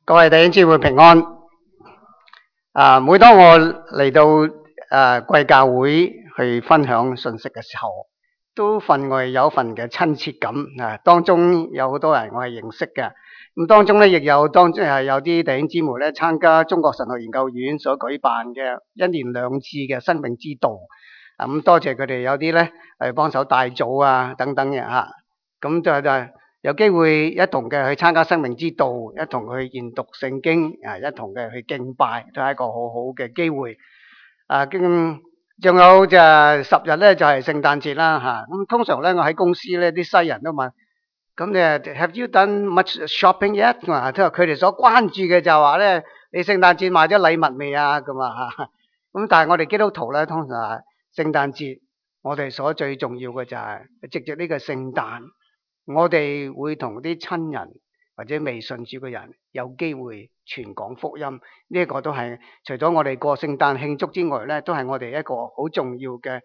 各位弟兄姊妹平安。每當我嚟到貴教會去分享信息嘅時候，都有一份嘅親切感。當中有好多人我係認識嘅，咁當中咧亦有有啲弟兄姊妹咧參加中國神學研究院所舉辦嘅1年2次嘅生命之道。咁多謝佢哋，有啲咧係幫手帶組啊等等嘅嚇。咁就有機會一同嘅去參加生命之道，一同去研讀聖經，一同嘅去敬拜，都係一個好好嘅機會。仲有就10日咧就係聖誕節啦嚇。咁通常咧我喺公司咧啲西人都問，咁你 Have you done much shopping yet？佢話佢哋所關注嘅就係話咧，你聖誕節買咗禮物未啊？咁啊嚇。咁但係我哋基督徒咧，通常係聖誕節，我哋所最重要嘅就係藉著呢個聖誕，我哋會同啲親人或者未信主嘅人有機會傳講福音。呢一個都係除咗我哋過聖誕慶祝之外咧，都係我哋一個好重要嘅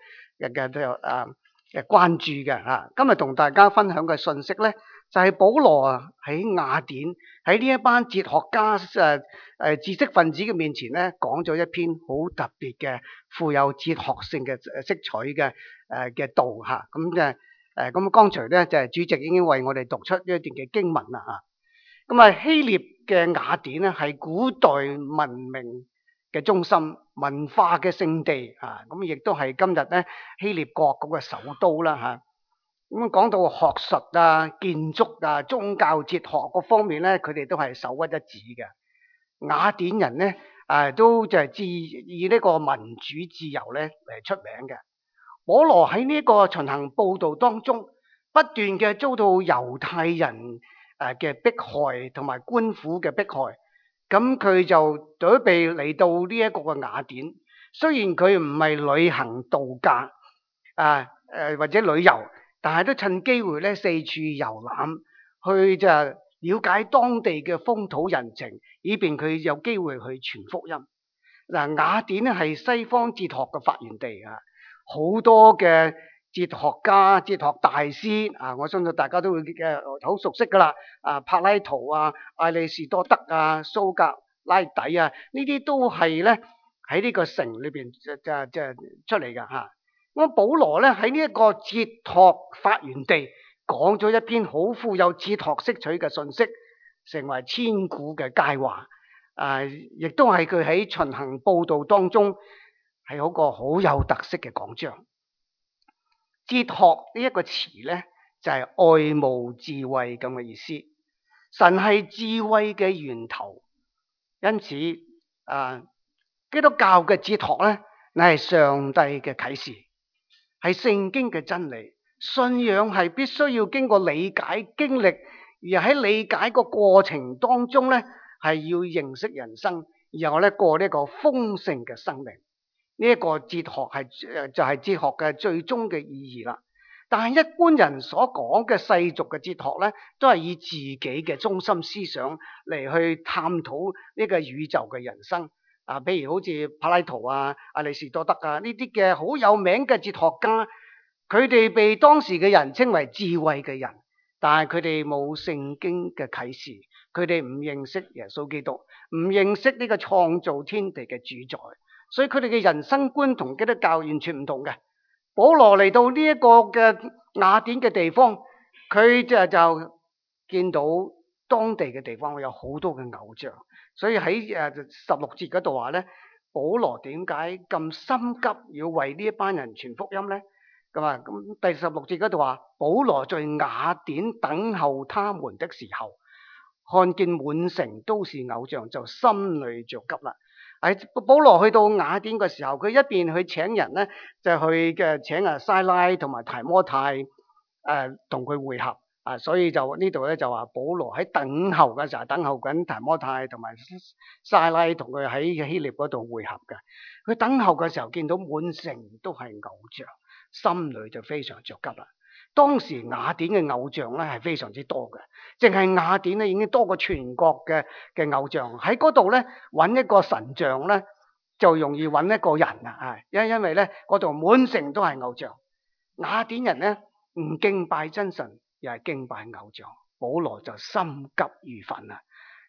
關注嘅嚇。今日同大家分享嘅信息咧，就係保羅喺雅典喺呢一班哲學家知識分子嘅面前咧，講咗一篇好特別嘅富有哲學性嘅色彩嘅道嚇。咁剛才咧就係主席已經為我哋讀出呢一段嘅經文啦嚇。咁希臘嘅雅典咧係古代文明嘅中心、文化嘅聖地啊。咁亦都係今日咧希臘國嗰個首都啦嚇。咁講到學術啊、建築啊、宗教哲學嗰方面咧，佢哋都係首屈一指嘅。雅典人咧都就係以呢個民主自由咧嚟出名嘅。保羅喺呢個巡行佈道當中，不斷嘅遭到猶太人嘅迫害同埋官府嘅迫害，咁佢就準備嚟到呢一個嘅雅典。雖然佢唔係旅行度假或者旅遊，但係都趁機會咧四處遊覽，去就了解當地嘅風土人情，以便佢有機會去傳福音。雅典咧係西方哲學嘅發源地啊。好多嘅哲學家、哲學大師我相信大家都會好熟悉噶啦。柏拉圖啊、亞里士多德啊、蘇格拉底啊，呢啲都係咧喺呢個城裏邊出嚟噶嚇。咁保羅咧喺呢一個哲學發源地講咗一篇好富有哲學色彩嘅信息，成為千古嘅佳話。亦都係佢喺巡行佈道當中係嗰個好有特色嘅講章。哲學呢一個詞咧就係愛慕智慧咁嘅意思。神係智慧嘅源頭，因此基督教嘅哲學咧乃係上帝嘅啟示，係聖經嘅真理。信仰係必須要經過理解經歷，而喺理解個過程當中咧係要認識人生，然後咧過呢個豐盛嘅生命。呢一個哲學就係哲學嘅最終嘅意義啦。但係一般人所講嘅世俗嘅哲學咧，都係以自己嘅中心思想嚟去探討呢個宇宙嘅人生。譬如好似柏拉圖啊、亞里士多德啊呢啲嘅好有名嘅哲學家，佢哋被當時嘅人稱為智慧嘅人，但係佢哋冇聖經嘅啟示，佢哋唔認識耶穌基督，唔認識呢個創造天地嘅主宰，所以佢哋嘅人生觀同基督教完全唔同嘅。保羅嚟到呢一個嘅雅典嘅地方，佢就見到當地嘅地方有好多嘅偶像，所以喺16節嗰度話咧，保羅點解咁心急要為呢一班人傳福音咧？咁第16節嗰度話，保羅在雅典等候他們的時候，看見滿城都是偶像，就心裏着急啦。保羅去到雅典嘅時候，佢一邊去請人咧，就去請西拉同埋提摩太同佢會合。所以就呢度咧就話保羅喺等候嘅時候，等候緊提摩太同埋西拉同佢喺希臘嗰度會合嘅。佢等候嘅時候見到滿城都係偶像，心裏就非常着急啦。當時雅典嘅偶像咧係非常之多嘅，淨係雅典咧已經多過全國嘅偶像。喺嗰度咧揾一個神像咧就容易揾一個人啊！因為咧嗰度滿城都係偶像。雅典人咧唔敬拜真神，又係敬拜偶像。保羅就心急如焚啊！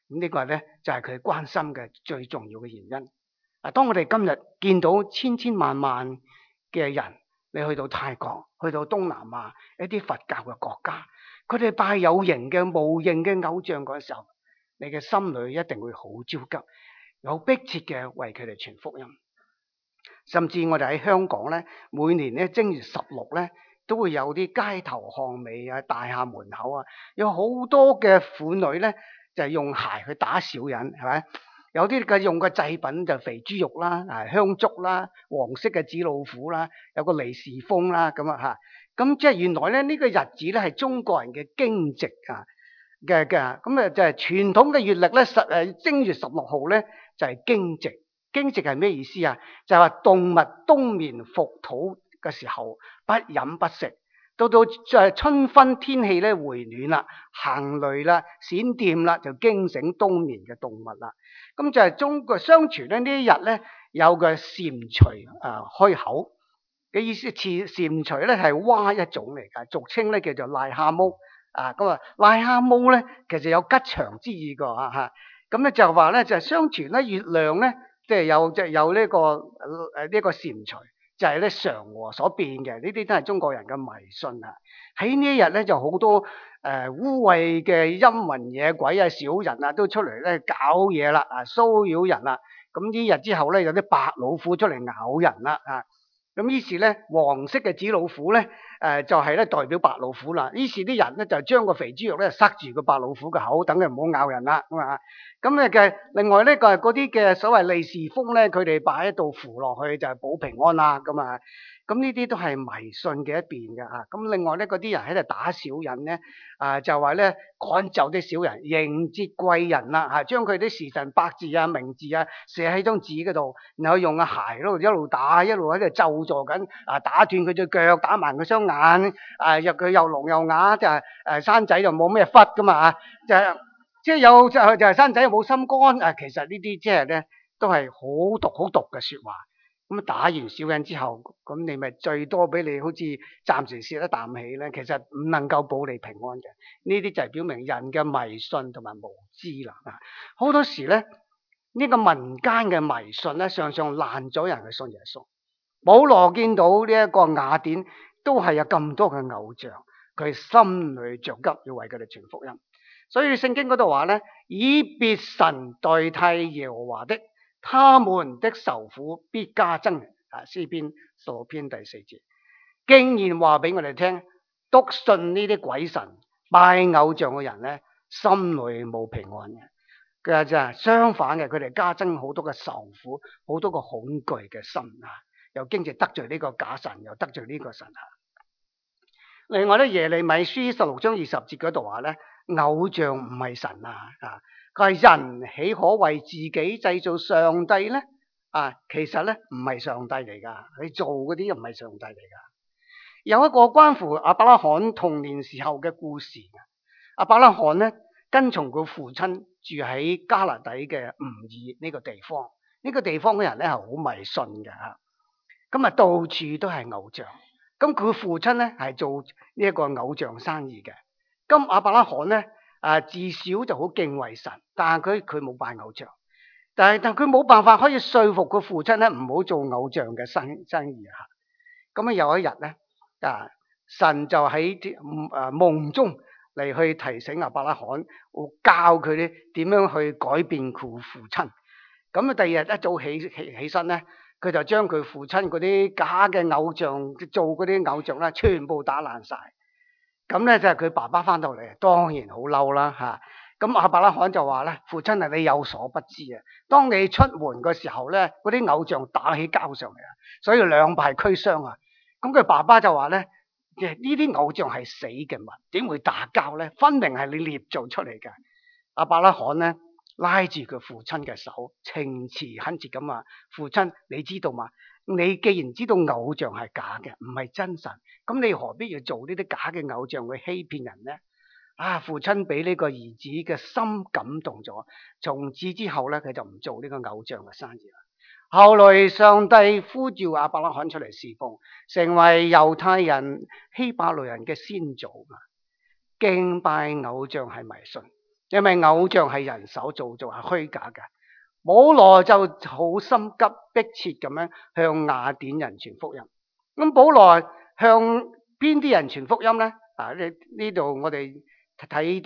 咁呢個咧就係佢關心嘅最重要嘅原因。當我哋今日見到千千萬萬嘅人，你去到泰國、去到東南亞一啲佛教嘅國家，佢哋拜有形嘅無形嘅偶像嗰時候，你嘅心裏一定會好焦急，有迫切嘅為佢哋傳福音。甚至我哋喺香港咧，每年咧正月16咧，都會有啲街頭巷尾啊、大廈門口啊，有好多嘅婦女咧就係用鞋去打小人，係咪？有啲嘅用嘅祭品就肥豬肉啦、香燭啦、黃色嘅紙老虎啦，有個利是封啦咁啊嚇。咁即係原來咧呢個日子咧係中國人嘅驚蟄啊嘅，咁啊就係傳統嘅月曆咧正月16號咧就係驚蟄。驚蟄係咩意思啊？就係話動物冬眠伏土嘅時候不飲不食，到就係春分天氣咧回暖啦，行雷啦、閃電啦，就驚醒冬眠嘅動物啦。咁就係中國相傳咧呢一日咧有個蟾蜍開口嘅意思，蟾蜍咧係蛙一種嚟㗎，俗稱咧叫做癩蛤蟆啊。咁啊癩蛤蟆咧其實有吉祥之意㗎嚇。咁咧就話咧就係相傳咧月亮咧即係有呢個蟾蜍就係咧嫦娥所變嘅，呢啲都係中國人嘅迷信啊。喺呢一日咧就好多污穢嘅陰魂野鬼啊、小人啊都出嚟咧搞嘢啦，騷擾人啦。咁呢日之後咧有啲白老虎出嚟咬人啦啊。咁於是咧黃色嘅紙老虎咧就係咧代表白老虎啦。於是啲人咧就將個肥豬肉咧塞住個白老虎嘅口，等佢唔好咬人啦咁啊。咁咧嘅另外呢個係嗰啲嘅所謂利是封咧，佢哋擺喺度符落去就係保平安啦咁啊。咁呢啲都係迷信嘅一邊嘅嚇。咁另外咧嗰啲人喺度打小人咧就話咧趕走啲小人，迎接貴人啦嚇，將佢啲時辰八字啊、名字啊寫喺張紙嗰度，然後用個鞋喺度一路打，一路喺度咒詛緊打斷佢隻腳，打埋佢雙眼佢又聾又啞，就係生仔就冇咩忽噶嘛嚇，即係有就係生仔又冇心肝其實呢啲即係咧都係好毒嘅説話。咁打完小人之後，咁你咪最多俾你好似暫時泄一啖氣咧，其實唔能夠保你平安嘅。呢啲就係表明人嘅迷信同埋無知啦。好多時咧呢個民間嘅迷信咧，常常攔咗人去信耶穌。保羅見到呢一個雅典都係有咁多嘅偶像，佢心裏着急要為佢哋傳福音。所以聖經嗰度話咧，以別神代替耶和華的，他們的愁苦必加增。詩篇16篇第4節，竟然話俾我哋聽，篤信呢啲鬼神拜偶像嘅人咧，心裏冇平安嘅。佢話就係相反嘅，佢哋加增好多嘅愁苦，好多個恐懼嘅心又經常得罪呢個假神，又得罪呢個神。另外咧，耶利米書16章20節嗰度話咧，偶像唔係神佢係人豈可為自己製造上帝咧？其實咧唔係上帝嚟噶，你做嗰啲又唔係上帝嚟噶。有一個關乎亞伯拉罕童年時候嘅故事。亞伯拉罕咧跟從佢父親住喺加勒底嘅吾爾呢個地方，呢個地方嘅人咧係好迷信嘅嚇。咁到處都係偶像。咁佢父親咧係做呢一個偶像生意嘅。咁亞伯拉罕咧自小就好敬畏神，但係佢冇拜偶像。但佢冇辦法可以說服佢父親咧唔好做偶像嘅生意嚇。咁有一日咧神就喺夢中嚟去提醒亞伯拉罕，教佢咧點樣去改變佢父親。咁第二日一早起身咧，佢就將佢父親嗰啲假嘅偶像做嗰啲偶像咧，全部打爛晒。咁咧就係佢爸爸翻到嚟，當然好嬲啦嚇。咁亞伯拉罕就話咧：父親你有所不知啊，當你出門嘅時候咧，嗰啲偶像打起交上嚟所以兩敗俱傷啊。咁佢爸爸就話咧：呢啲偶像係死嘅物，點會打交咧？分明係你捏造出嚟嘅。亞伯拉罕咧拉住佢父親嘅手，情詞懇切咁話：父親，你知道嘛？你既然知道偶像係假嘅，唔係真神，咁你何必要做呢啲假嘅偶像去欺騙人呢？父親俾呢個兒子嘅心感動咗，從此之後咧，佢就唔做呢個偶像嘅生意啦。後來上帝呼召亞伯拉罕出嚟侍奉，成為猶太人希伯來人嘅先祖。敬拜偶像係迷信， 因為偶像係人手造係虛假嘅。保羅就好心急迫切咁樣向雅典人傳福音。咁保羅向邊啲人傳福音咧？呢度我哋睇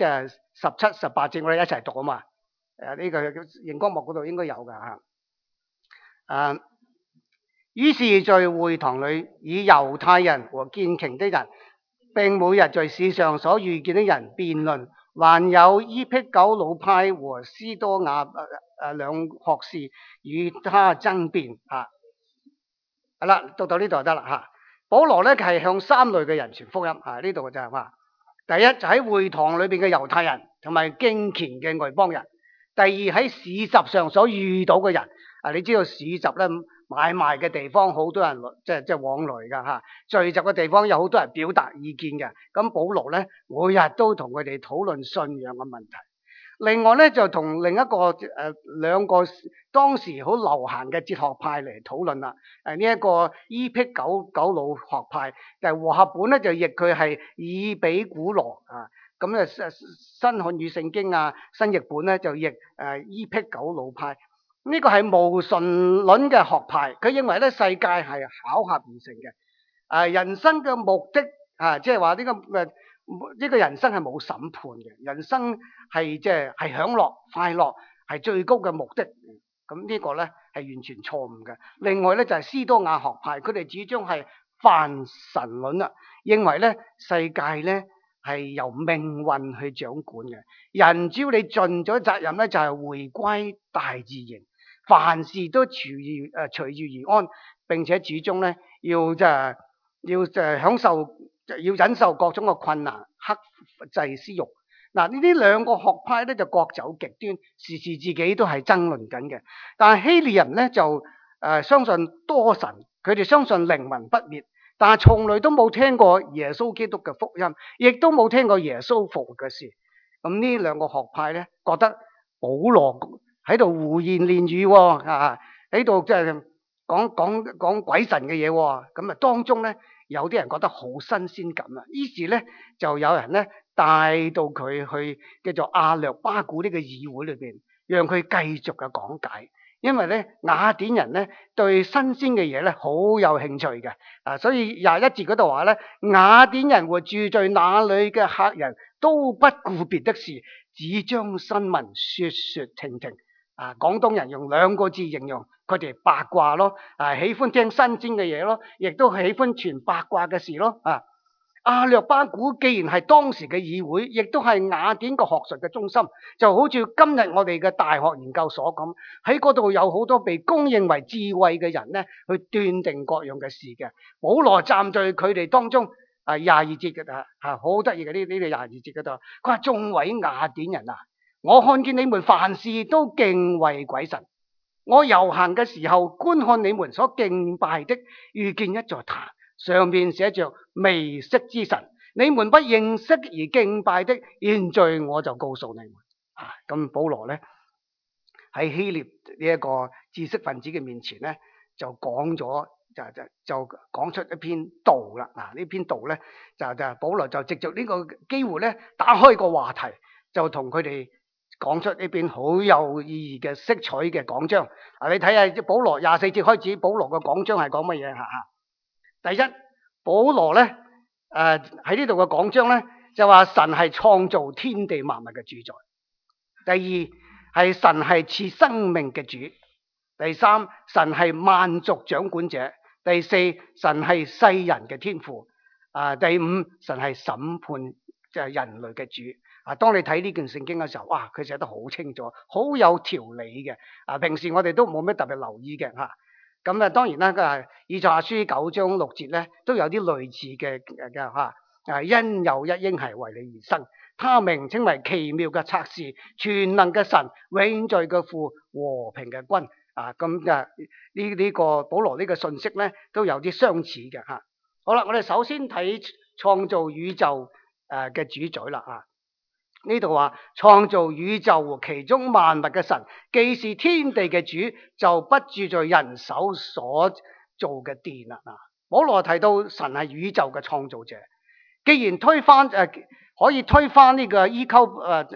17、18節，我哋一齊讀啊嘛。呢個熒光幕嗰度應該有噶吓。於是在會堂裏，以猶太人和虔誠的人，並每日在市上所遇見的人辯論，還有伊僻九魯派和斯多亞兩學士與他爭辯。係啦，讀到呢度就得啦吓。保羅咧係向三類嘅人傳福音。呢度就係話，第一就喺會堂裏邊嘅猶太人同埋敬虔嘅外邦人。第二喺市集上所遇到嘅人。你知道市集咧，買賣嘅地方好多人即係往來噶吓，聚集嘅地方有好多人表達意見嘅。咁保羅咧每日都同佢哋討論信仰嘅問題。另外咧就同另一個兩個當時好流行嘅哲學派嚟討論啦。呢一個伊僻九魯學派，和合本咧就譯佢係以比古羅啊。咁啊新漢語聖經新譯本咧就譯伊僻九魯派。呢個係無神論嘅學派，佢認為咧世界係巧合而成嘅，人生嘅目的即係話呢個人生係冇審判嘅，人生係即係享樂快樂係最高嘅目的。咁呢個咧係完全錯誤嘅。另外咧就係斯多亞學派，佢哋主張係泛神論啦，認為咧世界咧係由命運去掌管嘅，人只要你盡咗責任咧，就係回歸大自然。凡事都隨遇而安，並且始終咧要享受，要忍受各種嘅困難，克制私欲。呢啲兩個學派咧就各走極端，時時自己都係爭論緊嘅。但係希臘人咧就相信多神，佢哋相信靈魂不滅，但係從來都冇聽過耶穌基督嘅福音，亦都冇聽過耶穌復活嘅事。咁呢兩個學派咧覺得保羅喺度胡言亂語，喺度即係講鬼神嘅嘢。咁當中咧有啲人覺得好新鮮感啊，於是咧就有人咧帶到佢去叫做亞略巴古呢個議會裏邊，讓佢繼續嘅講解。因為咧雅典人咧對新鮮嘅嘢咧好有興趣嘅，所以21節嗰度話咧，雅典人和住在那裏嘅客人都不顧別的事，只將新聞說聽聽。廣東人用2個字形容佢哋八卦咯，喜歡聽新鮮嘅嘢咯，亦都喜歡傳八卦嘅事咯。亞略巴古既然係當時嘅議會，亦都係雅典個學術嘅中心，就好似今日我哋嘅大學研究所咁，喺嗰度有好多被公認為智慧嘅人咧，去斷定各樣嘅事嘅。保羅站在佢哋當中，22節嘅好得意嘅呢22節嗰度，佢話眾位雅典人啊，我看見你們凡事都敬畏鬼神。我遊行嘅時候，觀看你們所敬拜的，遇見一座壇，上面寫着未識之神，你們不認識而敬拜的，現在我就告訴你們。咁保羅咧喺希臘呢一個知識分子嘅面前咧，就講咗就講出一篇道啦。呢篇道咧就保羅就藉着呢個機會咧，打開個話題，就同佢哋講出呢篇好有意義嘅色彩嘅講章。你睇下保羅24節開始，保羅嘅講章係講乜嘢？第一，保羅咧喺呢度嘅講章咧就話神係創造天地萬物嘅主宰。第二係神係賜生命嘅主。第三，神係萬族掌管者。第四，神係世人嘅天父。第五，神係審判即係人類嘅主。當你睇呢件聖經嘅時候，哇，佢寫得好清楚，好有條理嘅。平時我哋都冇咩特別留意嘅吓。咁當然啦，佢以賽亞書9章6節咧，都有啲類似嘅吓。因有一嬰孩為你而生，他名稱為奇妙嘅策士，全能嘅神，永在嘅父，和平嘅君。咁呢個保羅呢個信息咧，都有啲相似嘅吓。好啦，我哋首先睇創造宇宙嘅主宰啦。呢度話創造宇宙和其中萬物嘅神，既是天地嘅主，就不住在人手所做嘅殿啦。保羅提到神係宇宙嘅創造者，既然可以推翻呢個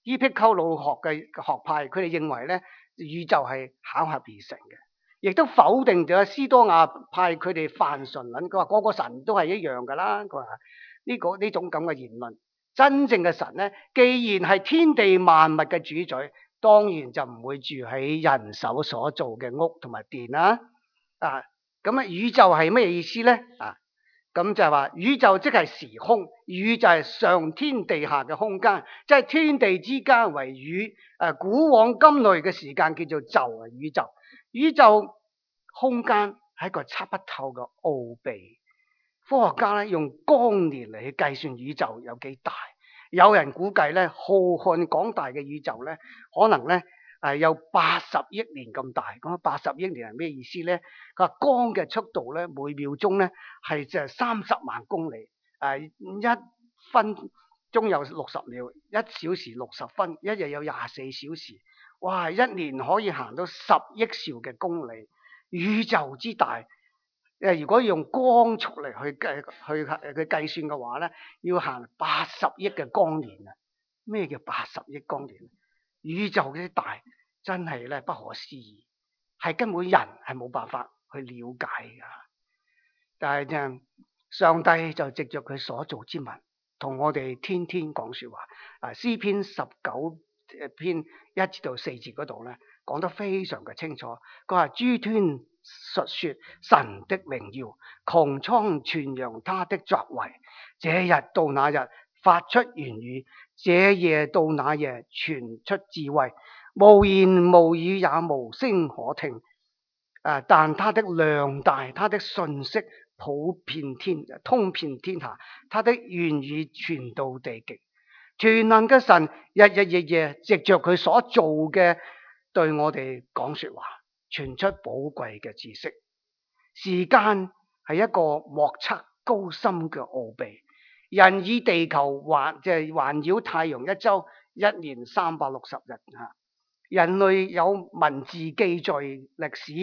伊壁鳩魯學嘅學派，佢哋認為咧宇宙係巧合而成嘅，亦都否定咗斯多亞派佢哋泛神論，佢話個個神都係一樣噶啦。佢話呢種咁嘅言論，真正嘅神咧，既然係天地萬物嘅主宰，當然就唔會住喺人手所做嘅屋同埋殿啦。咁啊，宇宙係咩意思咧？咁就係話宇宙即係時空，宇就係上天地下嘅空間，即係天地之間為宇。古往今來嘅時間叫做宙啊，宇宙。宇宙空間係一個測不透嘅奧秘。科學家咧用光年嚟去計算宇宙有幾大，有人估計咧浩瀚廣大嘅宇宙咧，可能咧有80億年咁大。咁80億年係咩意思咧？佢話光嘅速度咧，每秒鐘咧係就30萬公里。1分鐘有60秒，1小時60分，一日有24小時。哇！一年可以行到10億兆嘅公里，宇宙之大。如果用光速嚟去計算嘅話咧，要行80億嘅光年啊！咩叫80億光年？宇宙嘅大真係咧不可思議，係根本人係冇辦法去了解噶。但係咧，上帝就藉着佢所造之物，同我哋天天講說話。詩篇19篇1至4節嗰度咧，講得非常嘅清楚。佢話諸天述說神的榮耀，穹蒼傳揚他的作為。這日到那日發出言語，這夜到那夜傳出智慧。無言無語也無聲可聽。但他的量大，他的信息通遍天下，他的言語傳到地極。全能嘅神日日夜夜藉着佢所做嘅對我哋講說話，傳出寶貴嘅知識。時間係一個莫測高深嘅奧秘。人以地球環繞太陽一周，1年360日。人類有文字記載歷史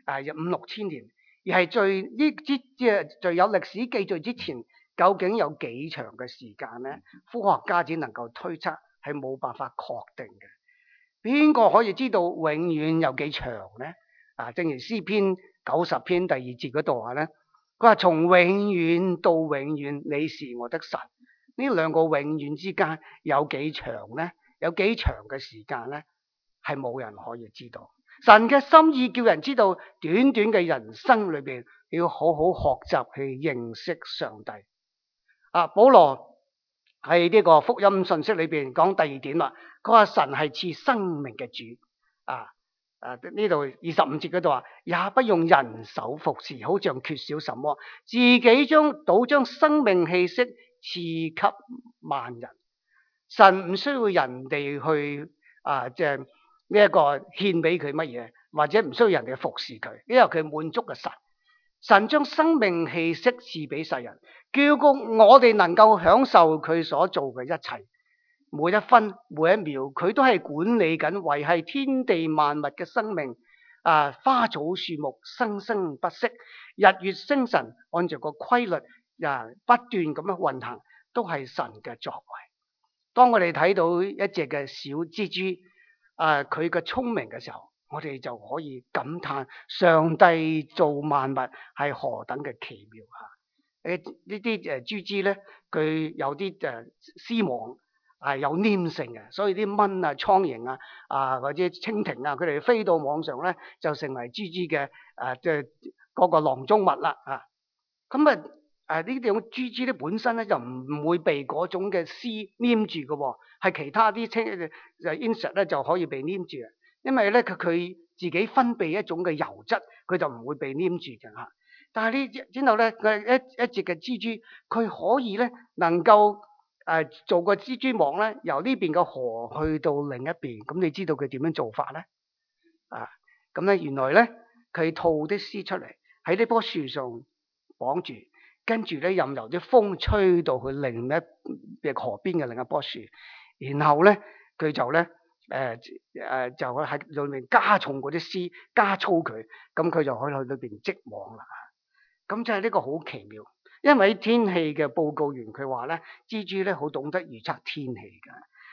5-6千年，而係最有歷史記載之前，究竟有幾長嘅時間咧？科學家只能夠推測，係冇辦法確定嘅。邊個可以知道永遠有幾長咧？正如詩篇90篇第2節嗰度話咧，佢話從永遠到永遠，你是我的神。呢兩個永遠之間有幾長咧？有幾長嘅時間咧？係冇人可以知道。神嘅心意叫人知道，短短嘅人生裏邊要好好學習去認識上帝。保羅喺呢個福音信息裏邊講第2點啦，佢話神係賜生命嘅主。呢度25節嗰度話，也不用人手服侍，好像缺少什麼，自己將生命氣息賜給萬人。神唔需要人哋去呢一個獻俾佢乜嘢，或者唔需要人哋服侍佢，因為佢滿足嘅神。神將生命氣息賜俾世人，叫我哋能夠享受佢所做嘅一切。每一分每一秒，佢都係管理緊維繫天地萬物嘅生命。花草樹木生生不息，日月星辰按照個規律不斷咁樣運行，都係神嘅作為。當我哋睇到一隻嘅小蜘蛛，佢嘅聰明嘅時候，我哋就可以感嘆上帝造萬物係何等嘅奇妙吓。呢啲蜘蛛咧，佢有啲絲網有黏性嘅，所以啲蚊啊、蒼蠅或者蜻蜓佢哋飛到網上咧，就成為蜘蛛嘅嗰個囊中物啦。咁呢種蜘蛛咧本身咧就唔會被嗰種嘅絲黏住嘅，係其他啲insect 咧就可以被黏住。因為咧佢自己分泌一種嘅油質，佢就唔會被黏住嘅吓。但係呢之後咧，一隻嘅蜘蛛，佢可以咧能夠做個蜘蛛網咧，由呢邊嘅河去到另一邊。咁你知道佢點樣做法咧？咁咧原來咧佢吐啲絲出嚟，喺呢棵樹上綁住，跟住咧任由啲風吹到去另一嘅河邊嘅另一棵樹，然後咧佢就咧就喺裏面加重嗰啲絲，加粗佢，咁佢就可以去裏邊織網啦。咁即係呢個好奇妙，因為天氣嘅報告員佢話咧，蜘蛛咧好懂得預測天氣㗎。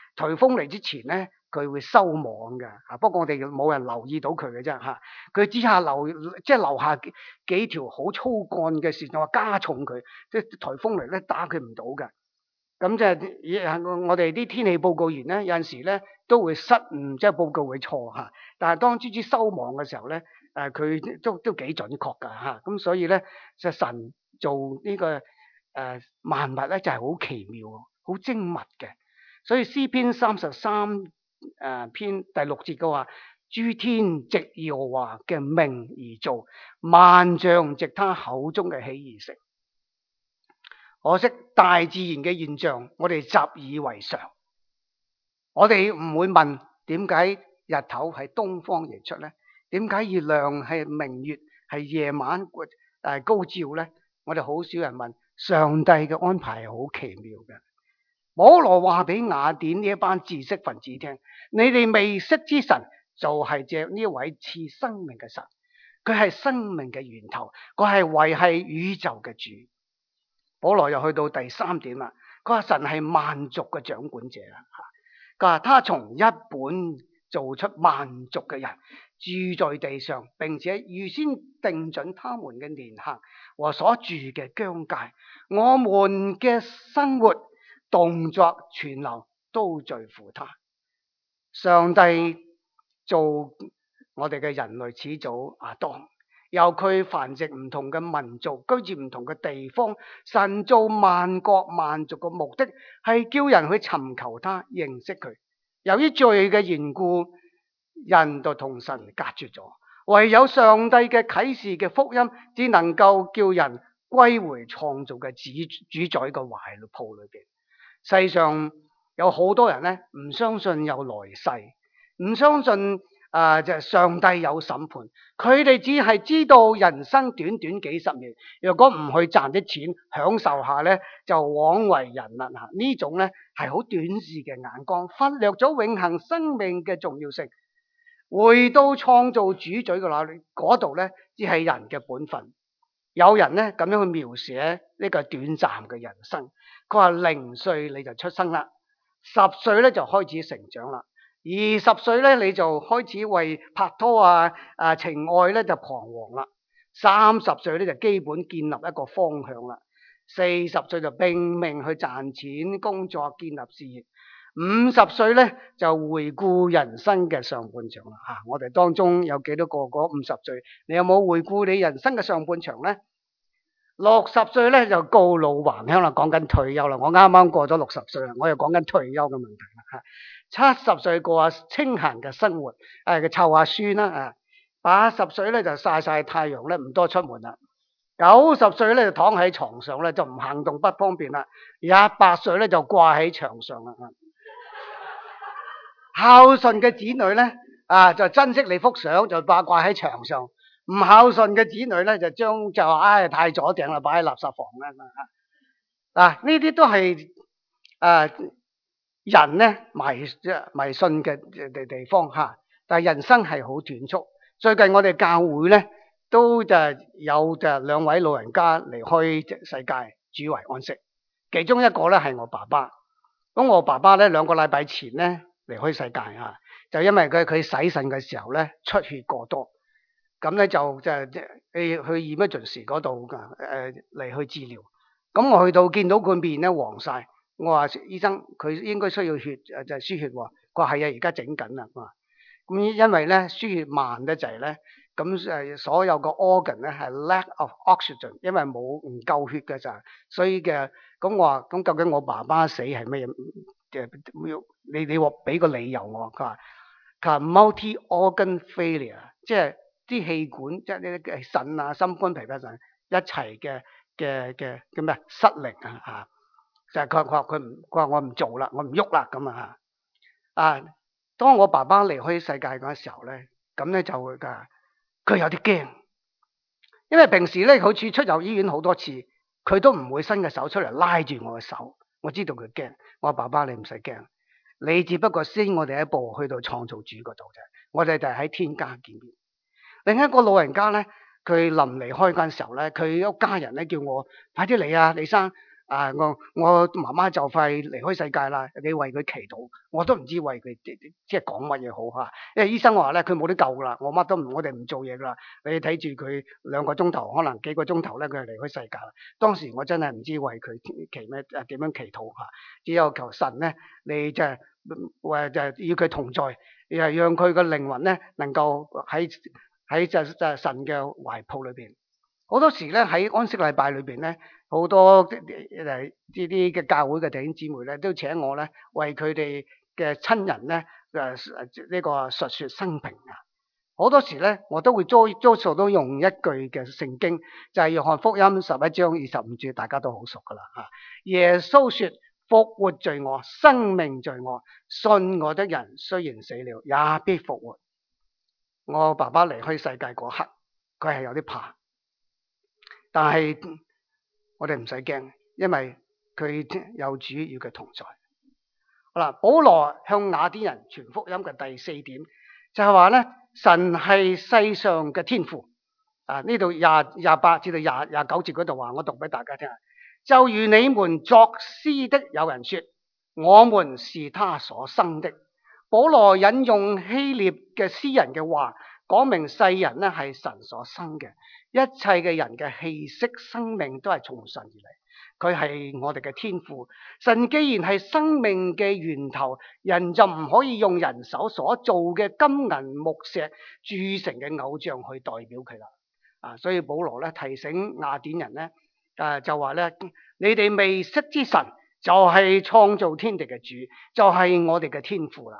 颱風嚟之前咧，佢會收網嘅。不過我哋冇人留意到佢嘅啫嚇。佢只係留下幾條好粗幹嘅線，就話加重佢，即係颱風嚟咧打佢唔到嘅。咁即係我哋啲天氣報告員咧，有陣時咧都會失誤，即係報告會錯嚇。但係當豬豬收網嘅時候咧，佢都幾準確㗎嚇。咁所以咧，就神做呢個萬物咧就係好奇妙、好精密嘅。所以詩篇33篇第6節嘅話，諸天藉耶和華嘅命而造，萬象藉他口中嘅喜而成。可惜大自然嘅現象，我哋習以為常。我哋唔會問點解日頭係東方而出咧？點解月亮係明月係夜晚高照咧？我哋好少人問。上帝嘅安排係好奇妙嘅。保羅話俾雅典呢一班知識分子聽：你哋未識之神就係借呢位賜生命嘅神，佢係生命嘅源頭，佢係維繫宇宙嘅主。保羅又去到第3點啦，佢話神係萬族嘅掌管者啦。佢話他從一本造出萬族嘅人住在地上，並且預先定準他們嘅年限和所住嘅疆界。我們嘅生活、動作、存留都在乎他。上帝做我哋嘅人類始祖亞當，由佢繁殖唔同嘅民族，居住唔同嘅地方。神造萬國萬族嘅目的係叫人去尋求他，認識佢。由於罪嘅緣故，人就同神隔絕咗，唯有上帝嘅啟示嘅福音，只能夠叫人歸回創造嘅主宰嘅懷抱裏邊。世上有好多人咧，唔相信有來世，唔相信就係上帝有審判。佢哋只係知道人生短短幾十年，若果唔去賺啲錢享受下咧，就枉為人啦。呢種咧係好短視嘅眼光，忽略咗永恆生命嘅重要性。回到創造主宰嘅那裏，嗰度咧只係人嘅本分。有人咧咁樣去描寫呢個短暫嘅人生，佢話0歲你就出生啦，10歲咧就開始成長啦，20歲咧你就開始為拍拖情愛咧就彷徨啦，30歲咧就基本建立一個方向啦，40歲就拼命去賺錢工作建立事業，50歲咧就回顧人生嘅上半場啦。我哋當中有幾多個嗰50歲？你有冇回顧你人生嘅上半場咧？60歲咧就告老還鄉啦，講緊退休啦。我啱啱過咗60歲啦，我又講緊退休嘅問題啦。70歲過下清閒嘅生活，佢湊下孫啦。80歲咧就曬太陽咧，唔多出門啦。90歲咧就躺喺床上咧，就唔行動不方便啦。100歲咧就掛喺牆上啦。孝順嘅子女咧就珍惜你幅相，就掛喺牆上。唔孝順嘅子女咧，就太左頂啦，擺喺垃圾房啦。呢啲都係人咧迷信嘅地方嚇。但係人生係好短促。最近我哋教會咧都有2位老人家離開世界，主為安息。其中一個咧係我爸爸。咁我爸爸咧2個禮拜前咧離開世界嚇，就因為佢洗腎嘅時候咧出血過多。咁咧就去 emergency 嗰度嚟去治療。咁我去到見到佢面咧黃晒，我話醫生佢應該需要血就係輸血喎。佢話係啊，而家整緊啦。咁因為咧輸血慢得滯咧，咁所有個 organ 咧係 lack of oxygen，因為唔夠血嘅咋，所以嘅咁我話咁究竟我爸爸死係咩？你話俾個理由我。佢話 multi organ failure， 即係啲氣管即係呢啲腎啊、心肝脾肺腎一齊嘅叫咩失靈啊。就係佢話我唔做啦，我唔喐啦咁當我爸爸離開世界嗰時候咧，咁咧就佢有啲驚，因為平時咧好似出入醫院好多次，佢都唔會伸個手出嚟拉住我嘅手，我知道佢驚。我話爸爸你唔使驚，你只不過先我哋一步去到創造主嗰度啫，我哋就喺天家見面。另一個老人家咧，佢臨離開嗰陣時候咧，佢一家人咧叫我快啲嚟啊，李生我媽媽就快離開世界啦，你為佢祈禱。我都唔知為佢即係講乜嘢好嚇，因為醫生話咧佢冇得救噶啦，我哋唔做嘢噶啦，你睇住佢2個鐘頭，可能幾個鐘頭咧，佢就離開世界啦。當時我真係唔知為佢點樣祈禱嚇，只有求神咧，你就係要佢同在，又係讓佢個靈魂咧能夠喺就神嘅懷抱裏邊。好多時咧喺安息禮拜裏邊咧，好多呢啲嘅教會嘅弟兄姊妹咧，都請我咧為佢哋嘅親人咧呢個述說生平啊。好多時咧，我都會多數都用一句嘅聖經，就係約翰福音11章25節，大家都好熟噶啦嚇。耶穌說：復活在我，生命在我，信我的人雖然死了，也必復活。我爸爸離開世界嗰刻，佢係有啲怕。但係我哋唔使驚，因為佢有主與佢同在。好啦，保羅向雅典人傳福音嘅第4點就係話咧，神係世上嘅天父。呢度28至到29節嗰度話，我讀俾大家聽。就如你們作詩的有人說，我們是他所生的。保羅引用希臘嘅詩人嘅話，講明世人咧係神所生嘅。一切嘅人嘅氣息生命都係從神而嚟，佢係我哋嘅天父。神既然係生命嘅源頭，人就唔可以用人手所做嘅金銀木石鑄成嘅偶像去代表佢啦。所以保羅咧提醒雅典人咧，就話咧，你哋未識之神就係創造天地嘅主，就係我哋嘅天父啦。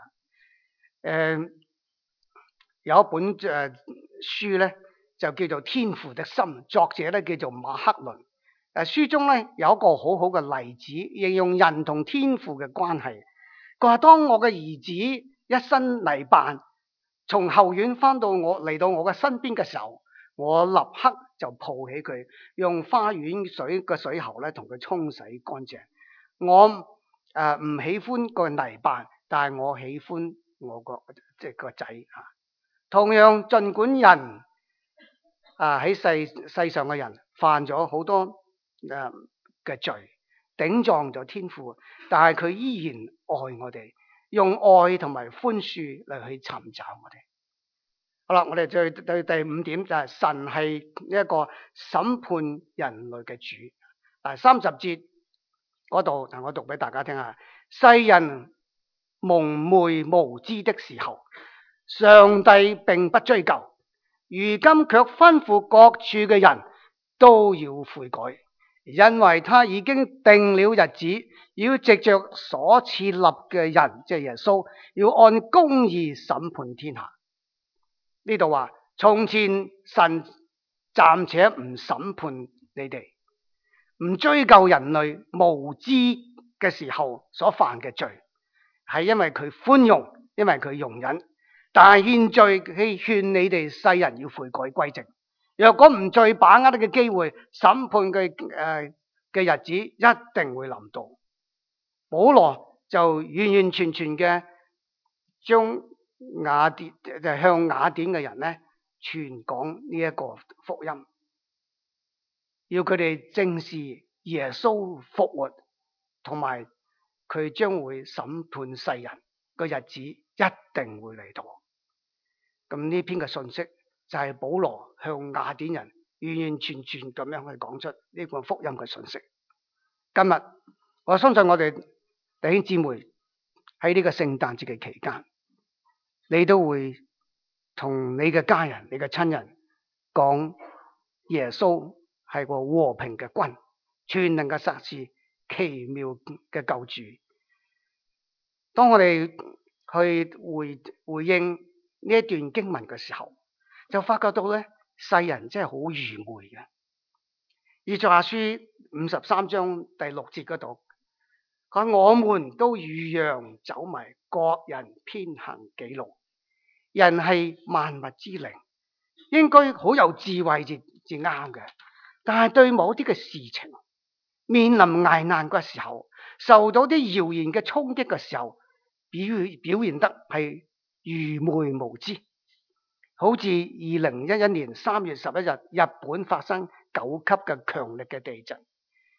有一本書咧，就叫做《天父的心》，作者咧叫做馬克倫。書中咧有一個好好嘅例子，形容人同天父嘅關係。佢話：當我嘅兒子一身泥扮，從後院翻到嚟到我嘅身邊嘅時候，我立刻就抱起佢，用花園水嘅水喉咧同佢沖洗乾淨。我唔喜歡個泥扮，但係我喜歡我個仔啊。同樣，儘管人喺世上嘅人犯咗好多嘅罪，頂撞咗天父，但係佢依然愛我哋，用愛同埋寬恕嚟去尋找我哋。好啦，我哋再對第5點就係神係一個審判人類嘅主。30節嗰度，我讀俾大家聽下。世人蒙昧無知的時候，上帝並不追究，如今卻吩咐各處嘅人都要悔改，因為他已經定了日子，要藉着所設立嘅人，即係耶穌，要按公義審判天下。呢度話，從前神暫且唔審判你哋，唔追究人類無知嘅時候所犯嘅罪，係因為佢寬容，因為佢容忍。但係現在佢勸你哋世人要悔改歸正。若果唔再把握呢個機會，審判嘅日子一定會臨到。保羅就完完全全嘅將向雅典嘅人咧傳講呢一個福音，要佢哋正視耶穌復活，同埋佢將會審判世人個日子一定會嚟到。咁呢篇嘅信息就係保羅向雅典人完完全全咁樣去講出呢個福音嘅信息。今日我相信我哋弟兄姊妹喺呢個聖誕節嘅期間，你都會同你嘅家人、你嘅親人講耶穌係個和平嘅君，全能嘅策士，奇妙嘅救主。當我哋去回應呢一段經文嘅時候，就發覺到咧，世人真係好愚昧嘅。以賽亞書53章第6節嗰度，佢話我們都如羊走迷，各人偏行己路。人係萬物之靈，應該好有智慧至啱嘅。但係對某啲嘅事情，面臨危難嘅時候，受到啲謠言嘅衝擊嘅時候，表現得係愚昧無知。好似2011年3月11日，日本發生9級嘅強力嘅地震，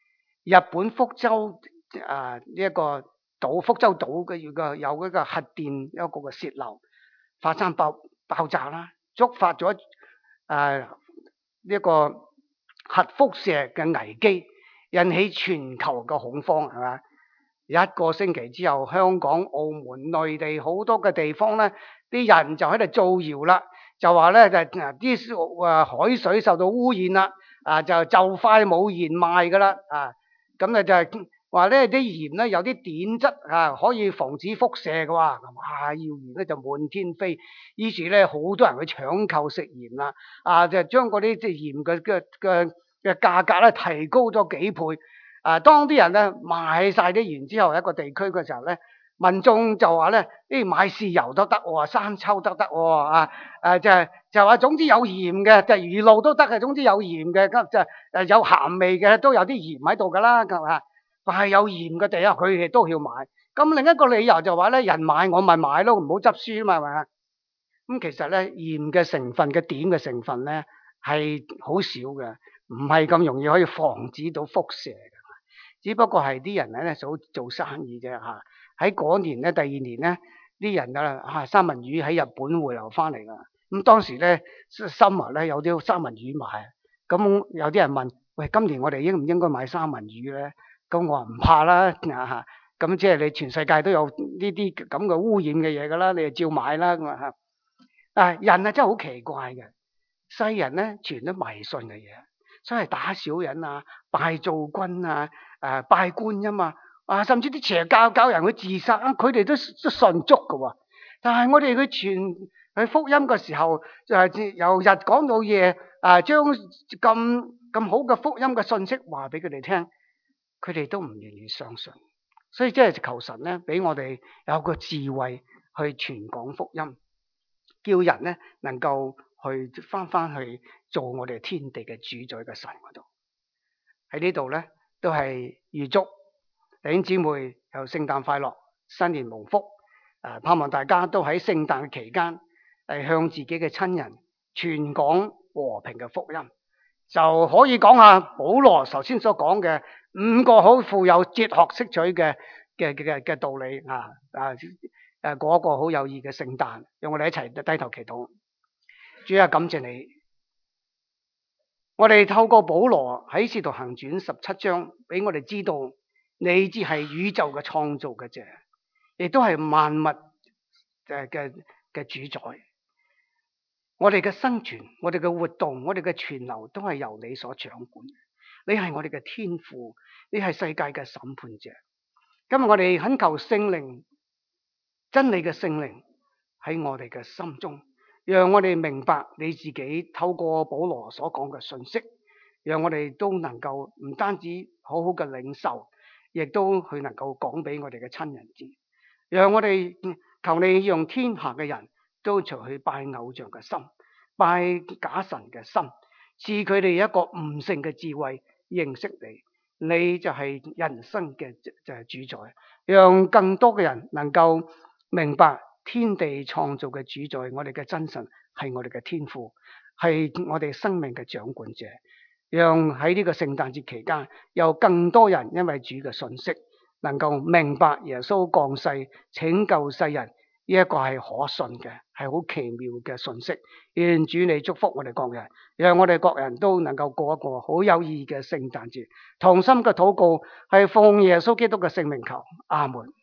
日本福州呢一個島，福州島嘅有嗰個核電一個嘅洩漏，發生爆炸啦，觸發咗呢一個核輻射嘅危機，引起全球嘅恐慌，係嘛？一個星期之後，香港、澳門、內地好多嘅地方咧，啲人就喺度造謠啦，就話咧就啲海水受到污染啦，就快冇鹽賣噶啦，咁咧就係話咧啲鹽咧有啲碘質可以防止輻射嘅喎，哇！謠言咧就滿天飛，於是咧好多人去搶購食鹽啦，就將嗰啲即係鹽嘅價格咧提高咗幾倍。當啲人咧買晒啲鹽之後，一個地區嘅時候咧，民眾就話咧，買豉油都得喎，生抽都得喎，就話總之有鹽嘅，就魚露都得嘅，總之有鹽嘅，咁就有鹹味嘅都有啲鹽喺度噶啦，係嘛？但係有鹽嘅地方，佢哋都要買。咁另一個理由就話咧，人買我咪買咯，唔好執輸啊嘛，係咪啊？咁其實咧鹽嘅成分嘅碘嘅成分咧係好少嘅，唔係咁容易可以防止到輻射嘅。只不過係啲人咧想做生意啫嚇。喺嗰年咧，第二年咧，啲人三文魚喺日本回流翻嚟㗎。咁當時咧summer咧有啲三文魚賣，咁有啲人問：喂，今年我哋應唔應該買三文魚咧？咁我話唔怕啦嚇。咁即係你全世界都有呢啲咁嘅污染嘅嘢㗎啦，你就照買啦咁啊嚇。人真係好奇怪嘅，世人咧全都迷信嘅嘢，所謂打小人拜灶君拜觀音甚至啲邪教教人去自殺，佢哋都信足㗎喎。但係我哋去傳去福音嘅時候，由日講到夜，將咁好嘅福音嘅信息話俾佢哋聽，佢哋都唔願意相信。所以即係求神咧，俾我哋有個智慧去傳講福音，叫人咧能夠去翻去做我哋天地嘅主宰嘅神嗰度。喺呢度咧都係預祝弟兄姊妹有聖誕快樂，新年蒙福。盼望大家都喺聖誕期間向自己嘅親人傳講和平嘅福音，就可以講下保羅頭先所講嘅5個好富有哲學色彩嘅道理過一個好有意義嘅聖誕。讓我哋一齊低頭祈禱。主啊，感謝你，我哋透過保羅喺《使徒行傳》17章，俾我哋知道你只係宇宙嘅創造嘅啫，亦都係萬物嘅主宰。我哋嘅生存、我哋嘅活動、我哋嘅存留，都係由你所掌管。你係我哋嘅天父，你係世界嘅審判者。今日我哋懇求聖靈，真理嘅聖靈喺我哋嘅心中，讓我哋明白你自己透過保羅所講嘅信息，讓我哋都能夠唔單止好好嘅領受，亦都去能夠講俾我哋嘅親人知。讓我哋求你讓天下嘅人都除去拜偶像嘅心、拜假神嘅心，賜佢哋一個悟性嘅智慧，認識你，你就係人生嘅主宰。讓更多嘅人能夠明白天地創造嘅主宰，我哋嘅真神係我哋嘅天父，係我哋生命嘅掌管者。讓喺呢個聖誕節期間，有更多人因為主嘅信息，能夠明白耶穌降世拯救世人，呢一個係可信嘅，係好奇妙嘅信息。願主你祝福我哋各人，讓我哋各人都能夠過一個好有意義嘅聖誕節。同心嘅禱告係奉耶穌基督嘅聖名求，阿門。